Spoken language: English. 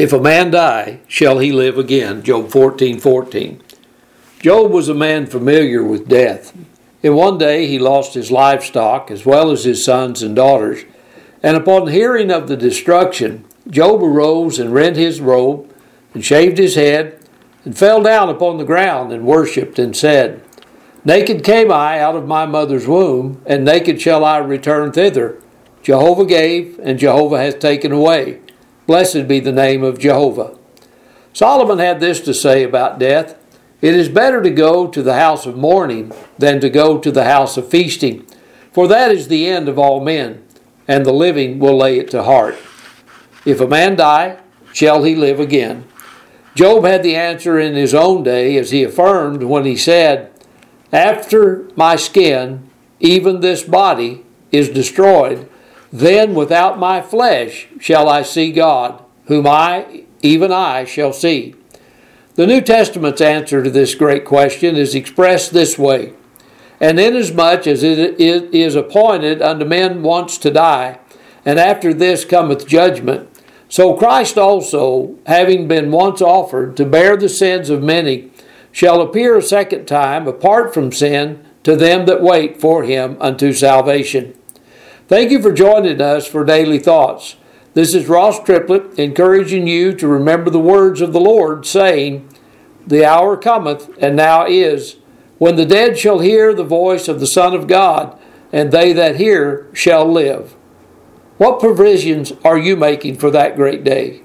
If a man die, shall he live again? Job 14:14. Job was a man familiar with death. In one day he lost his livestock as well as his sons and daughters. And upon hearing of the destruction, Job arose and rent his robe and shaved his head and fell down upon the ground and worshipped and said, Naked came I out of my mother's womb, and naked shall I return thither. Jehovah gave, and Jehovah hath taken away. Blessed be the name of Jehovah. Solomon had this to say about death. It is better to go to the house of mourning than to go to the house of feasting, for that is the end of all men, and the living will lay it to heart. If a man die, shall he live again? Job had the answer in his own day, as he affirmed when he said, After my skin, even this body, is destroyed, then without my flesh shall I see God, whom even I, shall see. The New Testament's answer to this great question is expressed this way, And inasmuch as it is appointed unto men once to die, and after this cometh judgment, so Christ also, having been once offered to bear the sins of many, shall appear a second time, apart from sin, to them that wait for him unto salvation. Thank you for joining us for Daily Thoughts. This is Ross Triplett, encouraging you to remember the words of the Lord, saying, The hour cometh, and now is, when the dead shall hear the voice of the Son of God, and they that hear shall live. What provisions are you making for that great day?